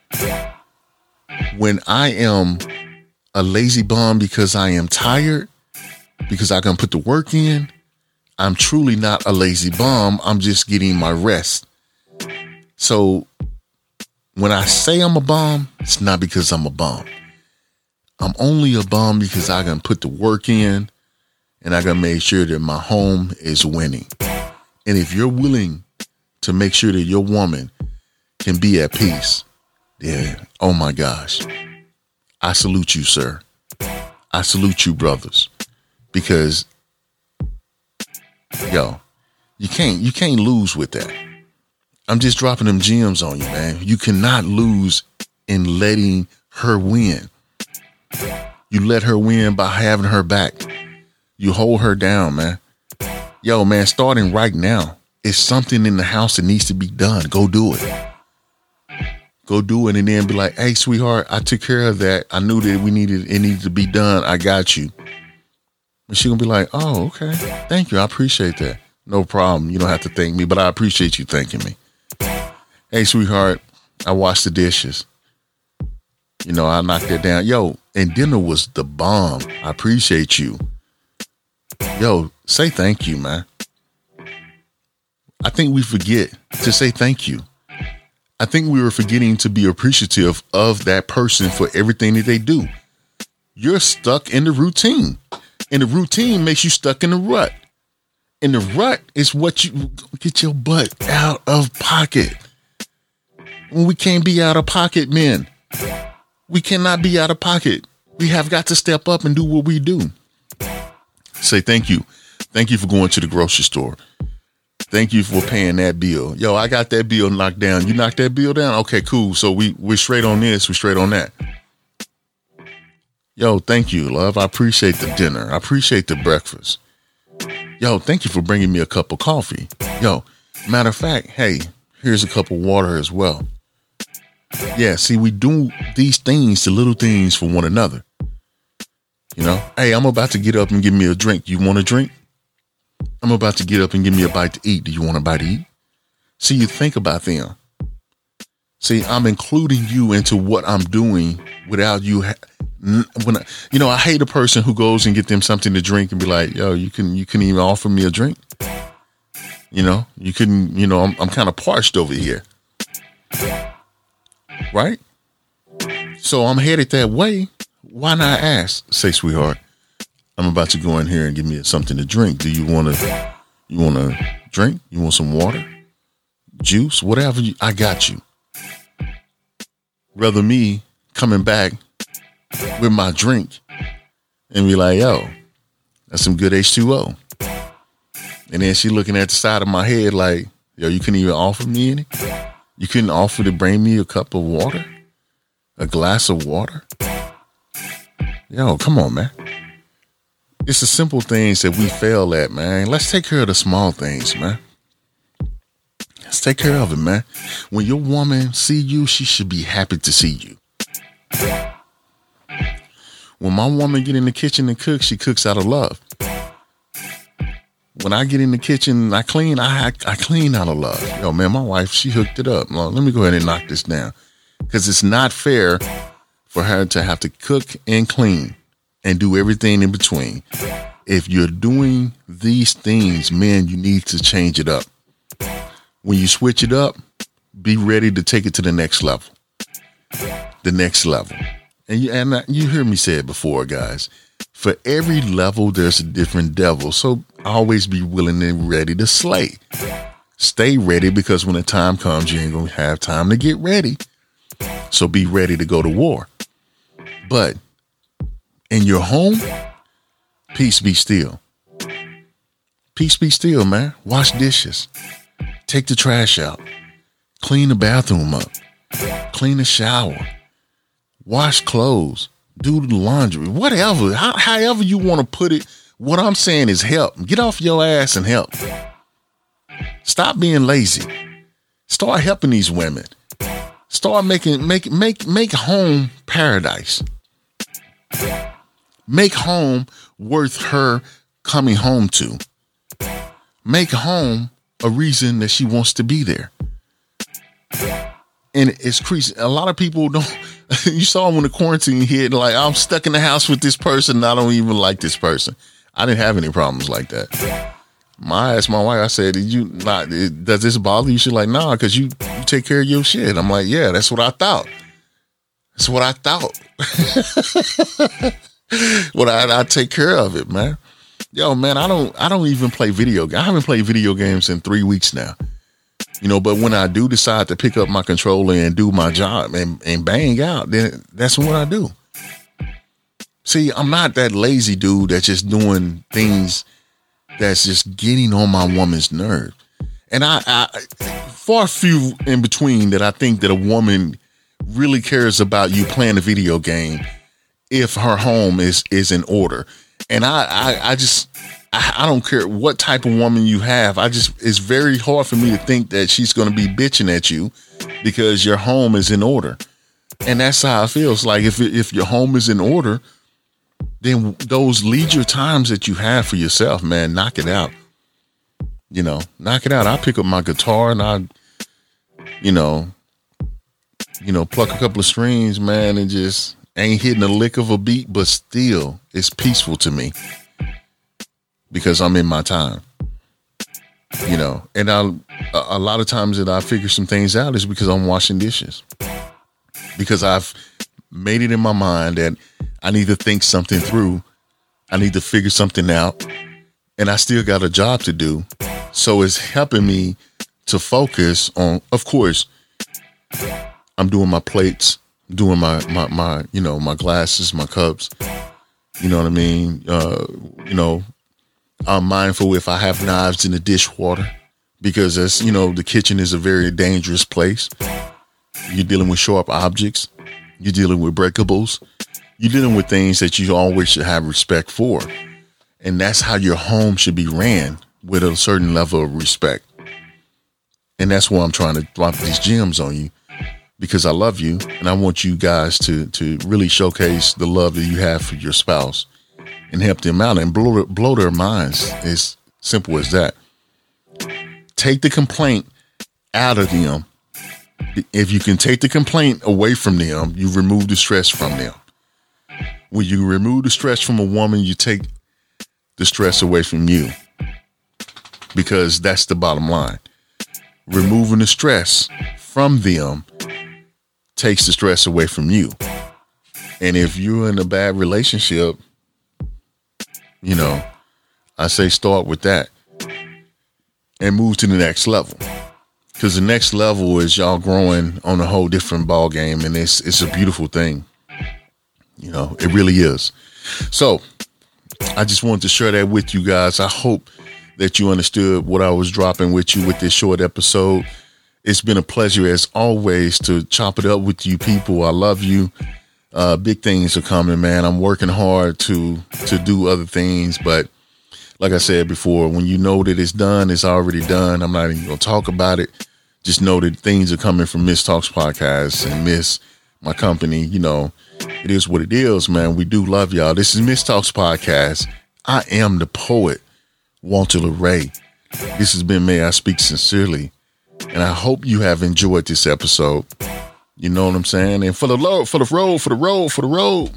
When I am a lazy bum because I am tired, because I can put the work in, I'm truly not a lazy bum. I'm just getting my rest. So when I say I'm a bum, it's not because I'm a bum. I'm only a bum because I can put the work in and I can make sure that my home is winning. And if you're willing to make sure that your woman can be at peace, then, oh my gosh, I salute you, sir. I salute you, brothers, because yo, you can't, you can't lose with that. I'm just dropping them gems on you, man. You cannot lose in letting her win. You let her win by having her back. You hold her down, man. Yo, man, starting right now, it's something in the house that needs to be done. Go do it. Go do it and then be like, hey, sweetheart, I took care of that. I knew that we needed it needed to be done. I got you. And she gonna be like, oh, okay. Thank you. I appreciate that. No problem. You don't have to thank me, but I appreciate you thanking me. Hey, sweetheart, I washed the dishes. You know, I knocked it down. Yo, and dinner was the bomb. I appreciate you. Yo, say thank you, man. I think we forget to say thank you. I think we were forgetting to be appreciative of that person for everything that they do. You're stuck in the routine, and the routine makes you stuck in the rut. And the rut is what you get your butt out of pocket. When we can't be out of pocket, men, we cannot be out of pocket. We have got to step up and do what we do. Say thank you. Thank you for going to the grocery store. Thank you for paying that bill. Yo, I got that bill knocked down. You knocked that bill down? Okay, cool. So we, we're straight on this. We're straight on that. Yo, thank you, love. I appreciate the dinner. I appreciate the breakfast. Yo, thank you for bringing me a cup of coffee. Yo, matter of fact, hey, here's a cup of water as well. Yeah, see, we do these things, the little things for one another. You know, hey, I'm about to get up and give me a drink. You want a drink? I'm about to get up and give me a bite to eat. Do you want a bite to eat? See, you think about them. See, I'm including you into what I'm doing without you. Ha- when I, you know, I hate a person who goes and get them something to drink and be like, yo, you can, you couldn't even offer me a drink. You know, you couldn't, you know, I'm, I'm kind of parched over here. Right? So I'm headed that way. Why not ask? Say, sweetheart, I'm about to go in here and give me something to drink. Do you want to, you want to drink? You want some water, juice, whatever? You, I got you. Rather me coming back with my drink and be like, yo, that's some good H two O. And then she looking at the side of my head like, yo, you couldn't even offer me any? You couldn't offer to bring me a cup of water? A glass of water? Yo, come on, man. It's the simple things that we fail at, man. Let's take care of the small things, man. Let's take care of it, man. When your woman see you, she should be happy to see you. When my woman get in the kitchen and cook, she cooks out of love. When I get in the kitchen and I clean, I I clean out of love. Yo, man, my wife, she hooked it up. Well, let me go ahead and knock this down. Because it's not fair for her to have to cook and clean and do everything in between. If you're doing these things, man, you need to change it up. When you switch it up, be ready to take it to the next level. The next level. And you, and you hear me say it before, guys. For every level, there's a different devil. So always be willing and ready to slay. Stay ready, because when the time comes, you ain't going to have time to get ready. So be ready to go to war. But in your home, peace be still. Peace be still, man. Wash dishes. Take the trash out. Clean the bathroom up. Clean the shower. Wash clothes, do the laundry, whatever, how, however you want to put it. What I'm saying is help. Get off your ass and help. Stop being lazy. Start helping these women. Start making, make, make, make home paradise. Make home worth her coming home to. Make home a reason that she wants to be there. And it's crazy. A lot of people don't. You saw when the quarantine hit, like, I'm stuck in the house with this person, and I don't even like this person. I didn't have any problems like that. I asked my wife, I said, Did you not, does this bother you? She's like, nah, because you, you take care of your shit. I'm like, yeah, that's what I thought. That's what I thought. Well, I, I take care of it, man. Yo, man, I don't I don't even play video games. I haven't played video games in three weeks now. You know, but when I do decide to pick up my controller and do my job and, and bang out, then that's what I do. See, I'm not that lazy dude that's just doing things that's just getting on my woman's nerve. And I, I far few in between that I think that a woman really cares about you playing a video game if her home is, is in order. And I, I, I just... I, I don't care what type of woman you have. I just, it's very hard for me to think that she's going to be bitching at you because your home is in order. And that's how it feels. Like if, if your home is in order, then those leisure times that you have for yourself, man, knock it out. You know, knock it out. I pick up my guitar and I, you know, you know, pluck a couple of strings, man, and just ain't hitting a lick of a beat, but still it's peaceful to me. Because I'm in my time, you know, and I, a lot of times that I figure some things out is because I'm washing dishes, because I've made it in my mind that I need to think something through. I need to figure something out, and I still got a job to do. So it's helping me to focus on, of course, I'm doing my plates, doing my, my, my, you know, my glasses, my cups, you know what I mean? Uh, you know, I'm mindful if I have knives in the dishwater, because as you know, the kitchen is a very dangerous place. You're dealing with sharp objects. You're dealing with breakables. You're dealing with things that you always should have respect for. And that's how your home should be ran, with a certain level of respect. And that's why I'm trying to drop these gems on you, because I love you and I want you guys to, to really showcase the love that you have for your spouse and help them out and blow, blow their minds. It's simple as that. Take the complaint out of them. If you can take the complaint away from them, you remove the stress from them. When you remove the stress from a woman, you take the stress away from you, because that's the bottom line. Removing the stress from them takes the stress away from you. And if you're in a bad relationship, you know, I say start with that and move to the next level. Because the next level is y'all growing on a whole different ball game, and it's it's a beautiful thing. You know, it really is. So I just wanted to share that with you guys. I hope that you understood what I was dropping with you with this short episode. It's been a pleasure, as always, to chop it up with you people. I love you. Uh, big things are coming, man. I'm working hard to to do other things, but like I said before, when you know that it's done, it's already done. I'm not even going to talk about it. just know that things are coming from Miss Talks Podcast and Miss, my company. You know, it is what it is, man. We do love y'all. This is Miss Talks Podcast. I am the poet, Walter LeRae. This has been May I Speak Sincerely. And I hope you have enjoyed this episode. You know what I'm saying? And for the road, for the road, for the road, for the road.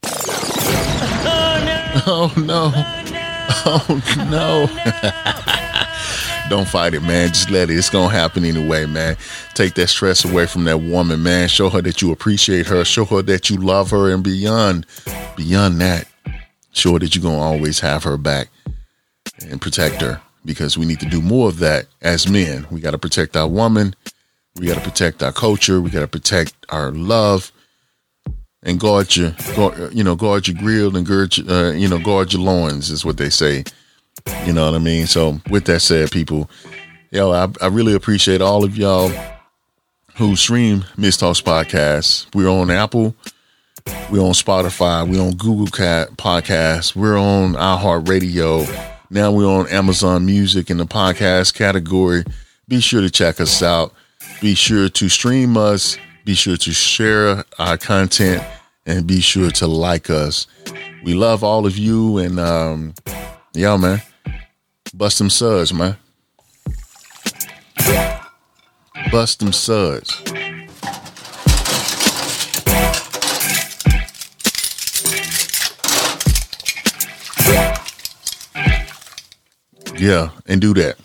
Oh, no. Oh, no. Don't fight it, man. Just let it. It's going to happen anyway, man. Take that stress away from that woman, man. Show her that you appreciate her. Show her that you love her. And beyond, beyond that, show her that you're going to always have her back and protect her. Because we need to do more of that as men. We got to protect our woman. We got to protect our culture. We got to protect our love, and guard your, guard, you know, guard your grill and guard, uh, you know, guard your loins is what they say. You know what I mean? So with that said, people, yo, I, I really appreciate all of y'all who stream Miss Talks Podcast. We're on Apple. We're on Spotify. We're on Google Cat Podcasts. We're on iHeartRadio. Now we're on Amazon Music in the podcast category. Be sure to check us out. Be sure to stream us. Be sure to share our content, and be sure to like us. We love all of you, and um, yeah, man, bust them suds, man. Bust them suds. Yeah, and do that.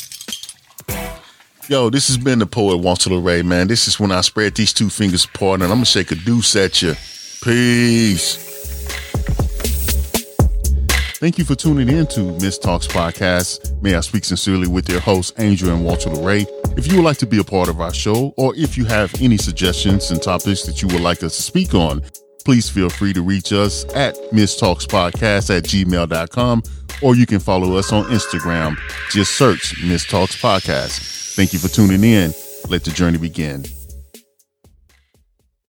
Yo, this has been the poet Walter LeRae, man. This is when I spread these two fingers apart, and I'm gonna shake a deuce at you. Peace. Thank you for tuning in to Miss Talks Podcast. May I Speak Sincerely with your hosts, Angel and Walter LeRae. If you would like to be a part of our show, or if you have any suggestions and topics that you would like us to speak on, please feel free to reach us at Miss Talks Podcast at gmail dot com, or you can follow us on Instagram. Just search Miss Talks Podcast. Thank you for tuning in. Let the journey begin.